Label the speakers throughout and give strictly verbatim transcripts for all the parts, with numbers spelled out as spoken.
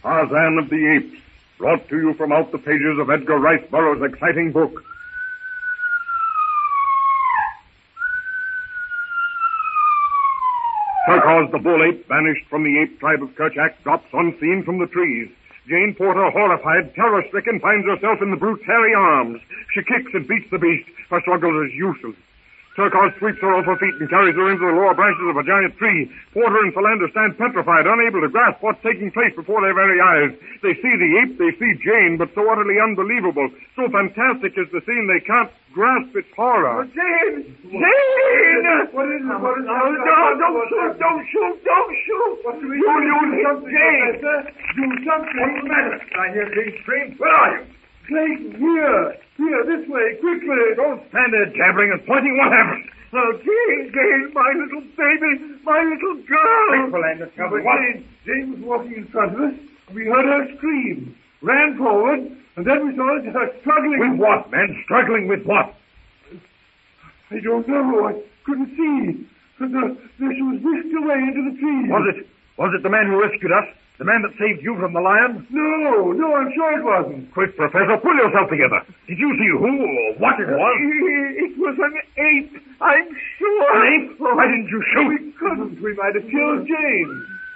Speaker 1: Tarzan of the Apes, brought to you from out the pages of Edgar Rice Burroughs' exciting book, Terkoz the bull ape, banished from the ape tribe of Kerchak, drops unseen from the trees. Jane Porter, horrified, terror-stricken, finds herself in the brute's hairy arms. She kicks and beats the beast. Her struggle is useless. Terkoz sweeps her off her feet and carries her into the lower branches of a giant tree. Porter and Philander stand petrified, unable to grasp what's taking place before their very eyes. They see the ape, they see Jane, but so utterly unbelievable, so fantastic is the scene, they can't grasp its horror.
Speaker 2: Oh, Jane! Jane! What is it? What is it? Oh, no, don't shoot, don't shoot, don't shoot! What do we do? You hit Jane! Do something. What's the matter? I hear Jane scream. Where are you? Clayton, here. Here, this way, quickly.
Speaker 1: Don't stand there jabbering and pointing. What happened?
Speaker 2: Oh, Jane, Jane, my little baby, my little girl.
Speaker 1: Quick, Philander, tell me what?
Speaker 2: Jane, Jane was walking in front of us. We heard her scream, ran forward, and then we saw her struggling.
Speaker 1: With what, man? Struggling with what?
Speaker 2: I don't know. I couldn't see. But the, the, she was whisked away into the trees.
Speaker 1: Was it? Was it the man who rescued us? The man that saved you from the lion?
Speaker 2: No, no, I'm sure it wasn't.
Speaker 1: Quick, Professor, pull yourself together. Did you see who or what it was?
Speaker 2: It was an ape, I'm sure.
Speaker 1: An ape? Why didn't you shoot?
Speaker 2: We couldn't. We might have killed Jane.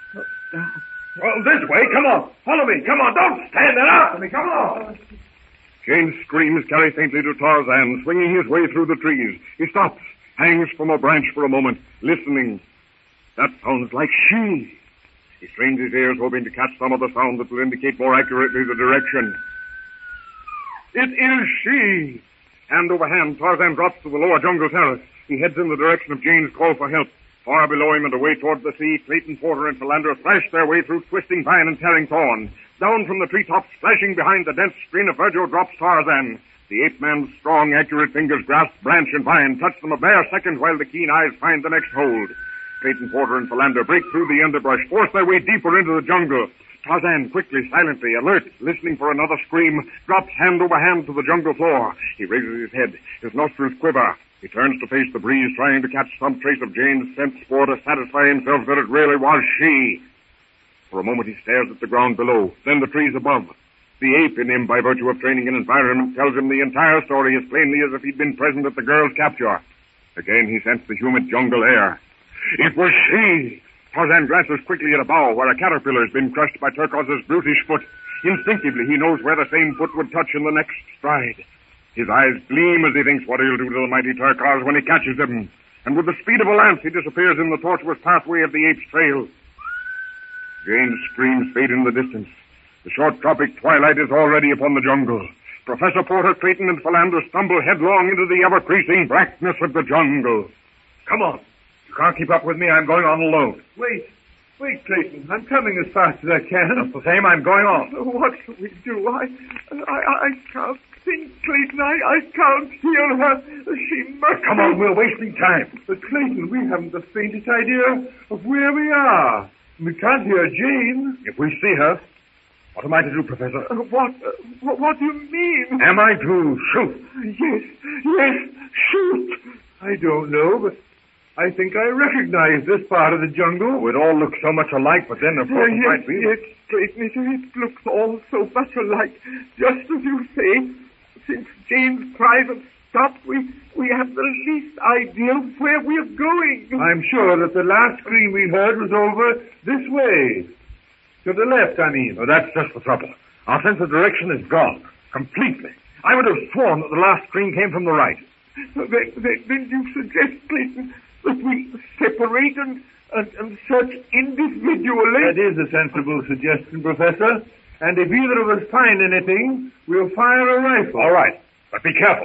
Speaker 1: Well, this way. Come on. Follow me. Come on. Don't stand there after me. Come on. Jane's screams carry faintly to Tarzan, swinging his way through the trees. He stops, hangs from a branch for a moment, listening. That sounds like she. He strains his ears, hoping to catch some of the sound that will indicate more accurately the direction. It is she! Hand over hand, Tarzan drops to the lower jungle terrace. He heads in the direction of Jane's call for help. Far below him and away toward the sea, Clayton, Porter, and Philander thrash their way through twisting vine and tearing thorn. Down from the treetops, flashing behind the dense screen of verdure, drops Tarzan. The ape-man's strong, accurate fingers grasp branch and vine, touch them a bare second while the keen eyes find the next hold. Clayton, Porter, and Philander break through the underbrush, force their way deeper into the jungle. Tarzan, quickly, silently, alert, listening for another scream, drops hand over hand to the jungle floor. He raises his head, his nostrils quiver. He turns to face the breeze, trying to catch some trace of Jane's scent spoor to satisfy himself that it really was she. For a moment he stares at the ground below, then the trees above. The ape in him, by virtue of training and environment, tells him the entire story as plainly as if he'd been present at the girl's capture. Again he sensed the humid jungle air. It was she! Tarzan glances quickly at a bough where a caterpillar has been crushed by Terkoz's brutish foot. Instinctively, he knows where the same foot would touch in the next stride. His eyes gleam as he thinks what he'll do to the mighty Terkoz when he catches him. And with the speed of a lance, he disappears in the tortuous pathway of the ape's trail. Jane's screams fade in the distance. The short tropic twilight is already upon the jungle. Professor Porter, Clayton, and Philander stumble headlong into the ever-creasing blackness of the jungle. Come on. You can't keep up with me. I'm going on alone.
Speaker 2: Wait. Wait, Clayton. I'm coming as fast as I can.
Speaker 1: Just the same, I'm going on.
Speaker 2: What shall we do? I, I, I can't think, Clayton. I, I can't hear her. She must...
Speaker 1: Come on, we're wasting time.
Speaker 2: But, Clayton, we haven't the faintest idea of where we are. We can't hear Jane.
Speaker 1: If we see her, what am I to do, Professor?
Speaker 2: Uh, what, uh, what? What do you mean?
Speaker 1: Am I to shoot?
Speaker 2: Yes, yes, shoot. I don't know, but I think I recognize this part of the jungle.
Speaker 1: Oh, it all looks so much alike, but then, of course,
Speaker 2: uh,
Speaker 1: it
Speaker 2: yes,
Speaker 1: might be.
Speaker 2: Yes, Clayton, it, it looks all so much alike. Just as you say, since Jane's cries have stopped, we, we have the least idea of where we're going.
Speaker 1: I'm sure that the last scream we heard was over this way. To the left, I mean. Oh, that's just the trouble. Our sense of direction is gone. Completely. I would have sworn that the last scream came from the right.
Speaker 2: Then, then, then you suggest, Clayton, that we separate and, and, and search individually?
Speaker 1: That is a sensible suggestion, Professor. And if either of us find anything, we'll fire a rifle. All right. But be careful.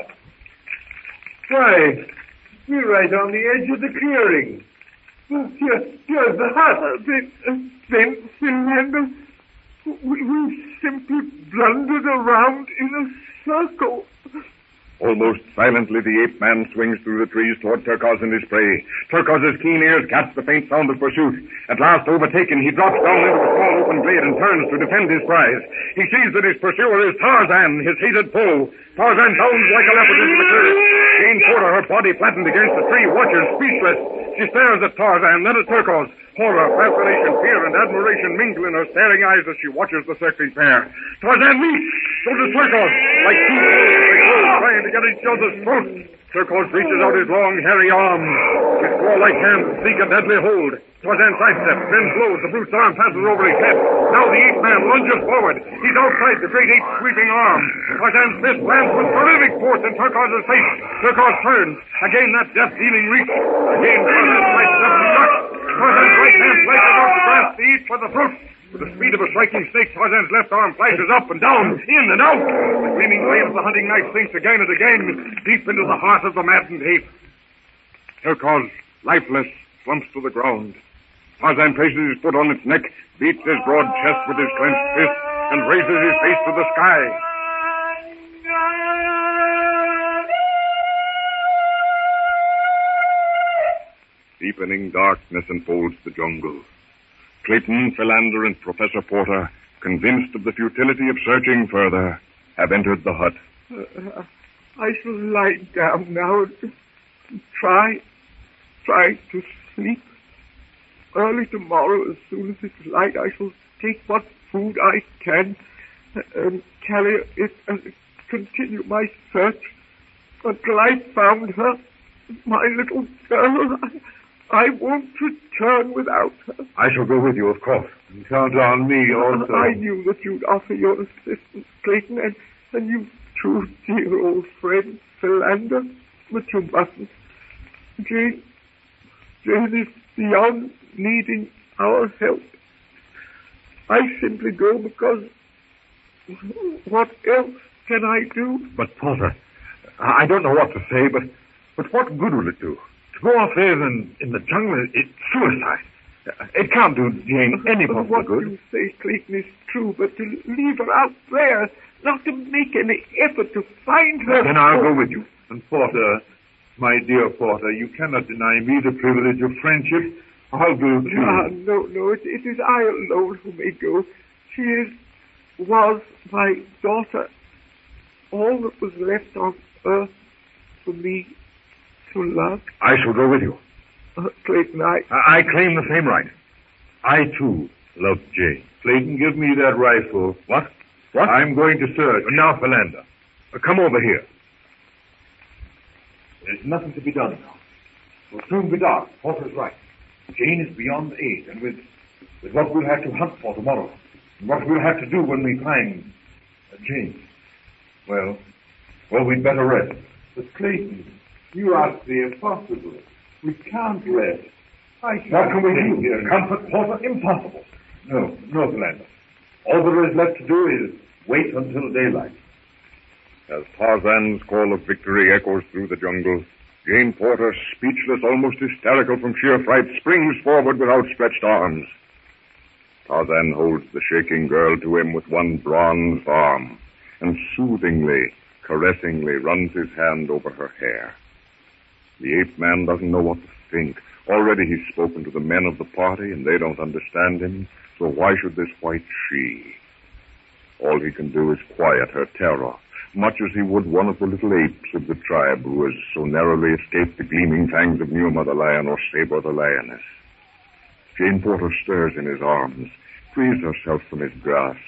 Speaker 1: Why, we're right on the edge of the clearing. Well, here, here's the hut.
Speaker 2: Uh, then, uh, then, Philander, we, we simply blundered around in a circle.
Speaker 1: Almost silently, the ape-man swings through the trees toward Terkoz and his prey. Terkoz's keen ears catch the faint sound of pursuit. At last, overtaken, he drops down into a small open glade and turns to defend his prize. He sees that his pursuer is Tarzan, his hated foe. Tarzan bounds like a leopard into the clearing. Jane Porter, her body flattened against the tree, watches speechless. She stares at Tarzan, then at Turcos. Horror, fascination, fear, and admiration mingle in her staring eyes as she watches the circling pair. Tarzan leaps. So does Turcos. Like two wolves, they close, trying to get each other's throats. Turcos reaches out his long, hairy arms. His claw-like hands seek a deadly hold. Tarzan sidesteps, bends low. The brute's arm passes over his head. Now the ape-man lunges forward. He's outside the great ape's sweeping arm. Tarzan's fist lands with terrific force in Turcos' face. Turcos turns. Again that death-dealing reach. Again Tarzan slices up and ducks. Tarzan's right hand flashes out to grasp the ape for the throat. With the speed of a striking snake, Tarzan's left arm flashes up and down, in and out. The gleaming blade of the hunting knife sinks again and again, deep into the heart of the maddened ape. Turcos, lifeless, slumps to the ground. Tarzan places his foot on its neck, beats his broad chest with his clenched fist, and raises his face to the sky. Deepening darkness enfolds the jungle. Clayton, Philander, and Professor Porter, convinced of the futility of searching further, have entered the hut.
Speaker 2: Uh, I shall lie down now and try, try to sleep. Early tomorrow, as soon as it's light, I shall take what food I can and carry it and continue my search until I found her, my little girl. I, I won't return without her.
Speaker 3: I shall go with you, of course. And count on me also.
Speaker 2: I knew that you'd offer your assistance, Clayton, and, and you too, dear old friend, Philander. But you mustn't. Jane, Jane is beyond needing our help. I simply go because what else can I do?
Speaker 3: But, Porter, I don't know what to say, but, but what good will it do? To go off there in, in the jungle, it's suicide. It can't do Jane any possible
Speaker 2: what
Speaker 3: good.
Speaker 2: What you say, Clayton, is true, but to leave her out there, not to make any effort to find her...
Speaker 3: Then I'll go with you. And Porter, my dear Porter, you cannot deny me the privilege of friendship. I'll go too.
Speaker 2: Ah, no, no, it, it is I alone who may go. She is, was my daughter, all that was left on earth for me to love.
Speaker 3: I shall go with you.
Speaker 2: Uh, Clayton, I...
Speaker 3: I... I claim the same right. I, too, love Jane. Clayton, give me that rifle.
Speaker 1: What? What?
Speaker 3: I'm going to search.
Speaker 1: Now, Philander, uh, come over here.
Speaker 3: There's nothing to be done now. It will soon be dark. Porter's right. Jane is beyond aid, and with, with what we'll have to hunt for tomorrow, and what we'll have to do when we find uh, Jane, well, well, we'd better rest. But Clayton, you ask the impossible. We can't rest. I can't. What can we do here? Comfort Porter? Impossible. No, no, Philander. All there is left to do is wait until daylight.
Speaker 1: As Tarzan's call of victory echoes through the jungle, Jane Porter, speechless, almost hysterical from sheer fright, springs forward with outstretched arms. Tarzan holds the shaking girl to him with one bronzed arm, and soothingly, caressingly runs his hand over her hair. The ape-man doesn't know what to think. Already he's spoken to the men of the party, and they don't understand him, so why should this white she? All he can do is quiet her terror, much as he would one of the little apes of the tribe who has so narrowly escaped the gleaming fangs of Numa the lion or Saber the lioness. Jane Porter stirs in his arms, frees herself from his grasp.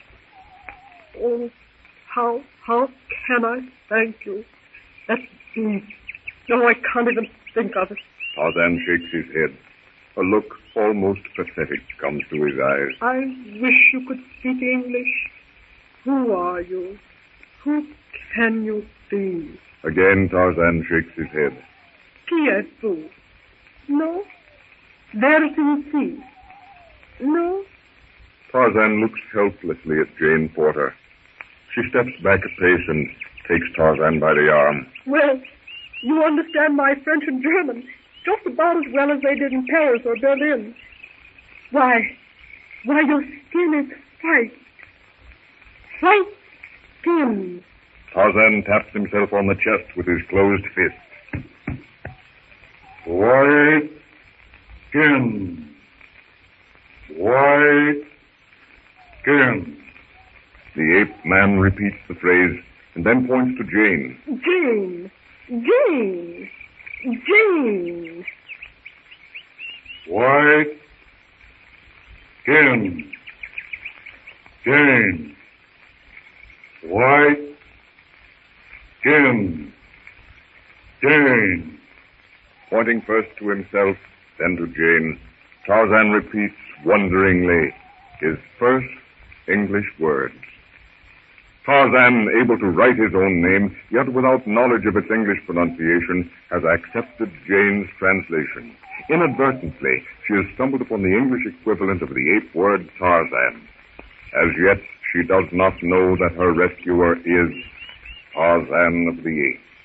Speaker 2: Oh, how, how can I thank you? That's deep. No, I can't even think of it.
Speaker 1: Tarzan shakes his head. A look almost pathetic comes to his eyes.
Speaker 2: I wish you could speak English. Who are you? Who can you be?
Speaker 1: Again, Tarzan shakes his head.
Speaker 2: Qui êtes-vous? No. Where do you see? No.
Speaker 1: Tarzan looks helplessly at Jane Porter. She steps back a pace and takes Tarzan by the arm.
Speaker 2: Well, you understand my French and German just about as well as they did in Paris or Berlin. Why, why, your skin is white. White skin.
Speaker 1: Tarzan taps himself on the chest with his closed fist.
Speaker 3: White skin. White skin.
Speaker 1: The ape-man repeats the phrase and then points to Jane.
Speaker 2: Jane. Jane. Jane.
Speaker 1: White. Jim. Jane. White. Jim. Jane. Pointing first to himself, then to Jane, Tarzan repeats wonderingly his first English words. Tarzan, able to write his own name, yet without knowledge of its English pronunciation, has accepted Jane's translation. Inadvertently, she has stumbled upon the English equivalent of the ape word Tarzan. As yet, she does not know that her rescuer is Tarzan of the Apes.